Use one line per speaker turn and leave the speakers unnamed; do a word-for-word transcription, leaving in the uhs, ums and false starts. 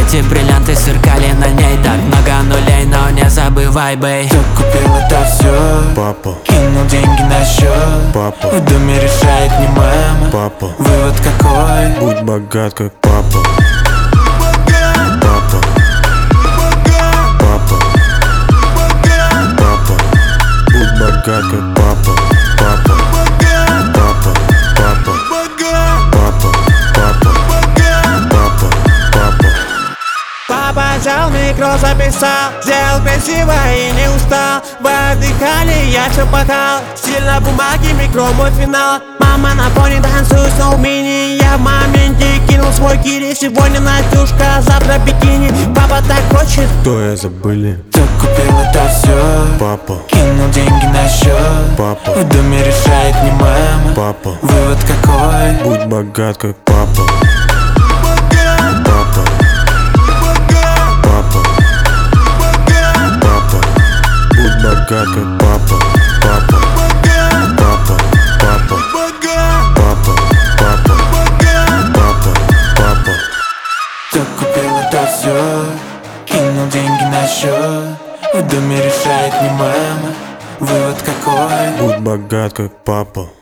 эти бриллианты сверкали на ней. Так много нулей, но не забывай, бей.
Кто купил это все?
Папа.
Кинул деньги на счет.
Папа.
В доме решает не мама.
Папа.
Вывод какой?
Будь богат, как папа. Папа. Папа. Папа. Будь богат, как папа. Папа. Папа. Папа. Папа. Папа. Папа. Папа.
Папа взял микро, записал, сделал красиво и не устал. Вы отдыхали, я все пахал. Стиль на бумаге, микро, мой финал. Мама на фоне танцует с мини. Я в моменте кинул свой кири. Сегодня Настюшка, завтра бикини. Папа так хочет.
Кто я забыли?
Кто купил это все?
Папа.
Кинул деньги на счет.
Папа.
В доме решает не мама.
Папа.
Вывод какой?
Будь богат, как папа. Папа. Папа. Папа. Будь богат, как папа. Папа. Папа. Папа. Папа. Папа. Папа. Папа.
Кто купил это все? Кинул деньги на счет. В доме решает не мама. Вывод какой?
Будь богат, как папа.